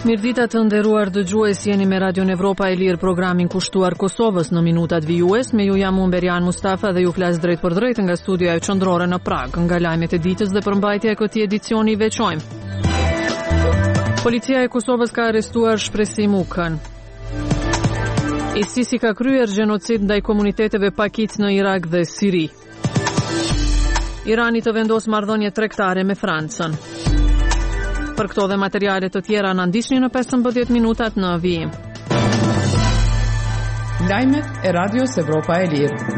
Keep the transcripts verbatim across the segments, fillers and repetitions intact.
Mirdita të nderuar dëgjues, jeni me Radio Evropa e Lirë, programin kushtuar Kosovës në minutat vijues. Me ju jam unë Berian Mustafa dhe ju flas drejt për drejt nga studioja e qendrore në Prag. Nga lajmet e ditës dhe përmbajtja e këtij edicioni i veçojmë. Policia e Kosovës ka arrestuar Shpresim Ukën. ISIS ka kryer gjenocid ndaj komuniteteve pakit në Irak dhe Siri. Irani të vendos marrëdhënie tregtare me Francën. Për këto dhe materiale të tjera na ndiqni në pesëmbëdhjetë minutat në vijim. Lajmet e Radios Evropa e Lirë.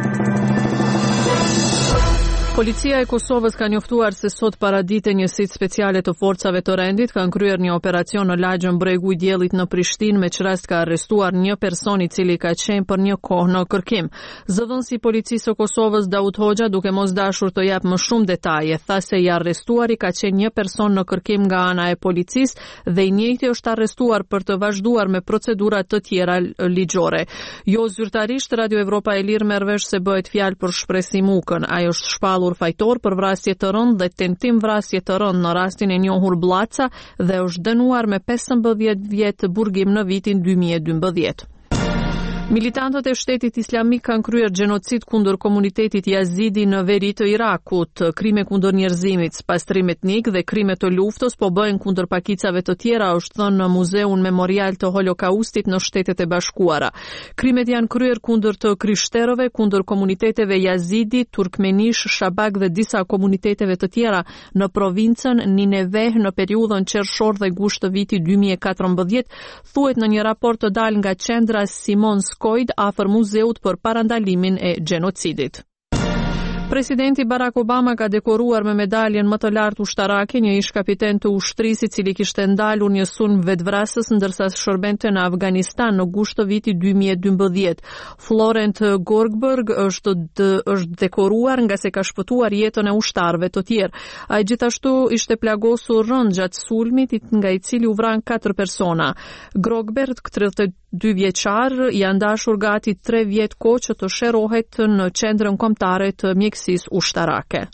Policia e Kosovës ka njoftuar se sot paradite njësitë speciale të forcave të rendit kanë kryer një operacion në lagjën Bregu i Diellit në Prishtinë, me çrast ka arrestuar një person i cili ka qenë për një kohë në kërkim. Zëvendësi i policisë së Kosovës Daud Hoxha, duke mos dashur të jap më shumë detaje, tha se i arrestuari ka qenë një person në kërkim nga ana e policisë dhe i njëjti është arrestuar për të vazhduar me procedura të tjera ligjore. Jo zyrtarisht, Radio Evropa e Lirë merr vesh se bëhet fjalë për Shpresim Ukën. Ai është shpallur fajtor për vrasje të rënd dhe tentim vrasje të rënd në rastin e njohur Blaca dhe është dënuar me pesëmbëdhjetë vjet burgim në vitin dy mijë e dymbëdhjetë. Militantët e shtetit islamik kanë kryer gjenocid kundër komunitetit Yazidi në veri të Irakut. Krime kundër njerëzimit, pastrim etnik dhe krime të luftës po bëhen kundër pakicave të tjera, është thënë në Muzeun Memorial të Holokaustit në Shtetet e Bashkuara. Krimet janë kryer kundër të krishterëve, kundër komuniteteve Yazidi, turkmenish, shabak dhe disa komuniteteve të tjera në provincën Nineveh në periudhën qershor dhe gusht të vitit dy mijë e katërmbëdhjetë, thuhet në një raport të dalë nga qendra Simon Skojd afër muzeut për parandalimin e gjenocidit. Presidenti Barack Obama ka dekoruar me medaljen më të lartë ushtarake një ish kapiten të ushtrisë i cili kishte ndalur një sulm vetvrasës ndërsa shërbente në Afganistan në gusht të vitit dy mijë e dymbëdhjetë. Florent Gorgberg është dë, është dekoruar nga se ka shpëtuar jetën e ushtarëve të tjerë. Ai gjithashtu ishte plagosur rënd gjatë sulmit nga i cili u vran katër persona. Gorgberg, tridhjetë e dy vjeçar, janë dashur gati tre vjet kohë që të shërohet në qendrën kombëtare të mjekësisë ushtarake.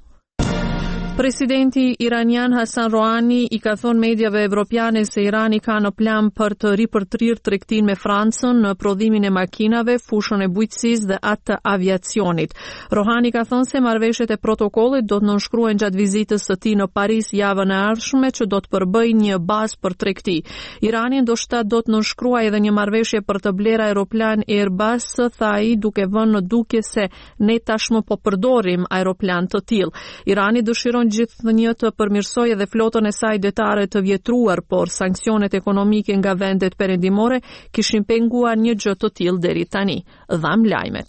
Presidenti iranian Hassan Rouhani i ka thënë mediave evropiane se Irani ka në plan për të ripërtrirë tregtinë me Francën në prodhimin e makinave, fushën e bujqësisë dhe atë të aviacionit. Rouhani ka thënë se marrëveshjet e protokollit do të nënshkruhen gjatë vizitës së tij në Paris javën e ardhshme, që do të përbëjë një bazë për tregti. Irani ndoshta do të nënshkruajë edhe një marrëveshje për të blerë aeroplan Airbus, tha ai, duke vënë në dukje se ne tashmë po përdorim aeroplan të tillë. Irani dëshiron gjithë një të përmirësojë edhe flotën e saj detare të vjetruar, por sanksionet ekonomike nga vendet perëndimore kishin penguar një gjë të tillë deri tani. Dham lajmet.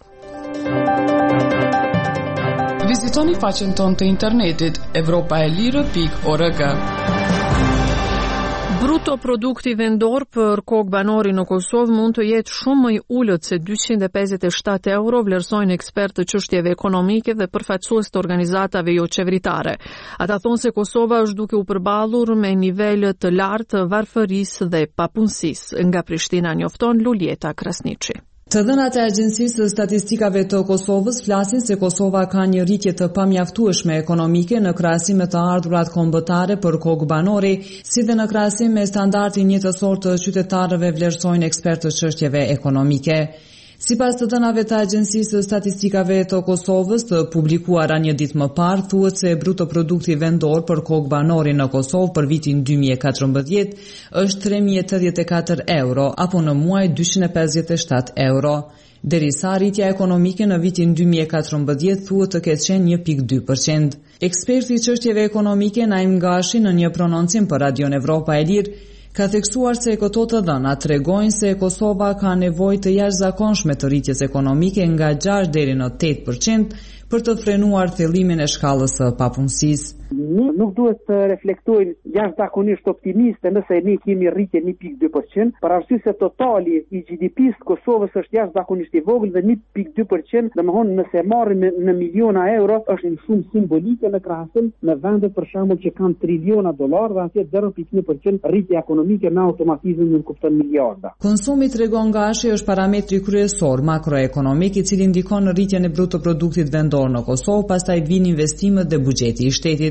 Vizitoni faqen tonë të internetit evropaelire pikë org. Bruto produkti vendor për kokë banori në Kosovë mund të jetë shumë më i ulët se dyqind e pesëdhjetë e shtatë euro, vlerësojnë ekspertë të çështjeve ekonomike dhe përfaqësues të organizatave jo qeveritare. Ata thonë se Kosova është duke u përballur me nivele të lartë të varfërisë dhe papunësisë. Nga Prishtina njofton Lulieta Krasniqi. Të dhënat e Agjencisë së Statistikave të Kosovës flasin se Kosova ka një rritje të pamjaftueshme ekonomike në krahasim me të ardhurat kombëtare për kokë banori, si dhe në krahasim me standardin njëtësor të qytetarëve, vlerësojnë ekspertë të çështjeve ekonomike. Sipas të dhënave të Agjencisë së Statistikave të Kosovës të publikuara një ditë më parë, thuhet se bruto produkti vendor për kokë banori në Kosovë për vitin dy mijë e katërmbëdhjetë është tre mijë e tetëdhjetë e katër euro, apo në muaj dyqind e pesëdhjetë e shtatë euro. Derisa rritja ekonomike në vitin dy mijë e katërmbëdhjetë thuhet të ketë qenë një pikë dy përqind. Eksperti i çështjeve ekonomike Naim Gashi në një prononcim për Radio Evropa e Lirë ka theksuar se këto të dhëna tregojnë se Kosova ka nevojë të jashtëzakonshme të rritjes ekonomike nga gjashtë deri në tetë përqind për të frenuar thellimin e shkallës së papunësisë. Nuk duhet të reflektojnë jashtëzakonisht optimiste nëse ne kemi rritje një pikë dy përqind, për arsye se totali i G D P-s të Kosovës është jashtëzakonisht i vogël dhe një pikë dy përqind, domethënë nëse marrim në miliona euro, është një shumë simbolike në krahasim me vende për shembull që kanë triliona dollar dhe atje zero pikë një përqind rritje ekonomike me automatizëm nuk kupton miliarda. Konsumi, tregon Gashi, është parametri kryesor makroekonomik i cili ndikon në rritjen e bruto produktit vendor në Kosovë, pastaj vijnë investimet dhe buxheti i shtetit.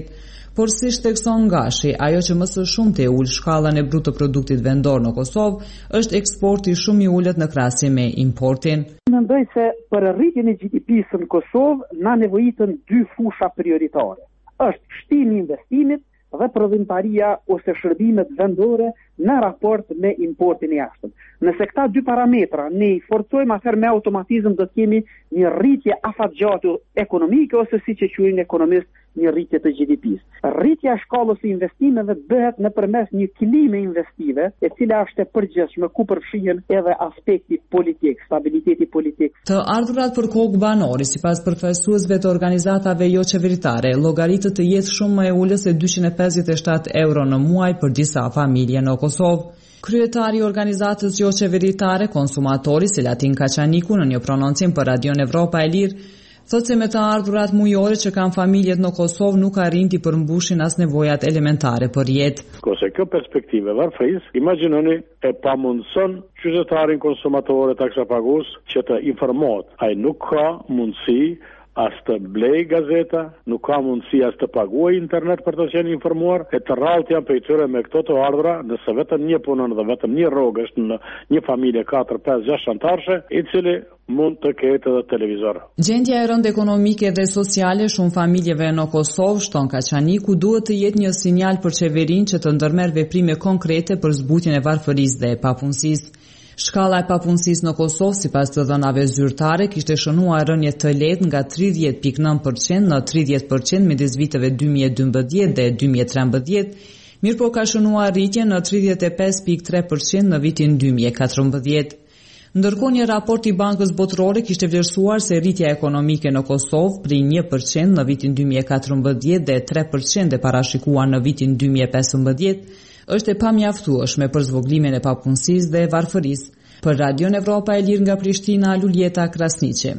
Por si shtekson Gashi, ajo që më së shumti e ul shkallën e brutë të produktit vendor në Kosovë është eksporti shumë i ulët në krahasim me importin. Mendoj se për rritjen e G D P-së në Kosovë na nevojitën dy fusha prioritare. Është shtimi i investimit dhe prodhimtaria ose shërbimet vendore në raport me importin e jashtëm. Nëse këta dy parametra ne i forcojmë, atëherë me automatizëm do të kemi një rritje afatgjatë ekonomike ose siç e quajnë ekonomist një rritje të G D P-së. Rritja e shkallës së investimeve bëhet nëpërmes një klime investive, e cila është e përgjithshme ku përfshihen edhe aspekti politik, stabiliteti politik. Të ardhurat për kokë banori, sipas përfaqësuesve të organizatave jo qeveritare, llogaritë të jetë shumë më e ulës se dyqind e pesëdhjetë e shtatë euro në muaj për disa familje në Kosovë. Kryetari i organizatës jo qeveritare Konsumatori, Selatin Kaçaniku, në një prononcim për Radion Evropa e Lirë, thotë se me të ardhurat mujore që kanë familjet në Kosovë nuk arrin të përmbushin as nevojat elementare për jetë. Ose kjo perspektive varfëris, imagjinoni e pamundson qytetarin konsumator e taksapagues që të informohet. Ai nuk ka mundësi as të blej gazeta, nuk ka mundësi as të paguaj internet për të qenë informuar, e të rrallët janë pejtyre me këto të ardhura, nëse vetëm një punon dhe vetëm një rrogë është në një familje katër, pesë, gjashtë anëtarësh, i cili mund të ketë edhe televizor. Gjendja e rëndë ekonomike dhe sociale shumë familjeve në Kosovë, shton Kaçaniku, duhet të jetë një sinjal për qeverinë që të ndërmerr veprime konkrete për zbutjen e varfërisë dhe papunësisë. Shkalla e papunësisë në Kosovë, sipas të dhënave zyrtare, kishte shënuar rënje të lehtë nga tridhjetë pikë nëntë përqind në tridhjetë përqind midis viteve dy mijë e dymbëdhjetë dhe dy mijë e trembëdhjetë, mirëpo ka shënuar rritje në tridhjetë e pesë pikë tre përqind në vitin dy mijë e katërmbëdhjetë. Ndërkohë një raport i Bankës Botërore kishte vlerësuar se rritja ekonomike në Kosovë prej një përqind në vitin dy mijë e katërmbëdhjetë dhe tre përqind e parashikuar në vitin dy mijë e pesëmbëdhjetë është e pamjaftueshme për zvogëlimin e papunësisë dhe varfërisë. Për Radion Evropa e Lirë nga Prishtina, Luljeta Krasniqi.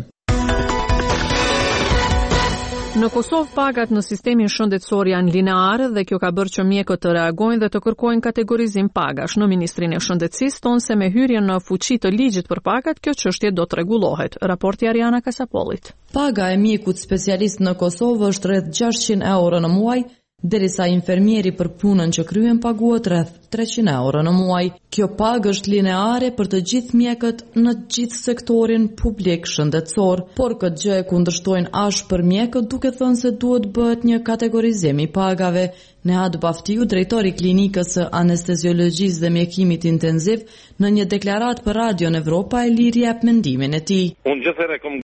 Në Kosovë pagat në sistemin shëndetësor janë lineare dhe kjo ka bërë që mjekët të reagojnë dhe të kërkojnë kategorizim pagash. Në Ministrinë e Shëndetësisë tonë se me hyrjen në fuqi të ligjit për pagat, kjo çështje do të rregullohet. Raporti Ariana Kasapollit. Paga e mjekut specialist në Kosovë është rreth gjashtëqind euro në muaj, derisa infermieri për punën që kryen paguhet rreth treqind euro në muaj. Kjo pagë është lineare për të gjithë mjekët në gjithë sektorin publik shëndetësor, por këtë gjë e kundërshtojnë ashtë për mjekët, duke thënë se duhet bëhet një kategorizim i pagave. Nehat Baftiu, drejtori klinikës së anesteziologjisë dhe mjekimit intenziv, në një deklarat për Radion Evropa e Lirë jep mendimin e tij. Unë gjithëherë kam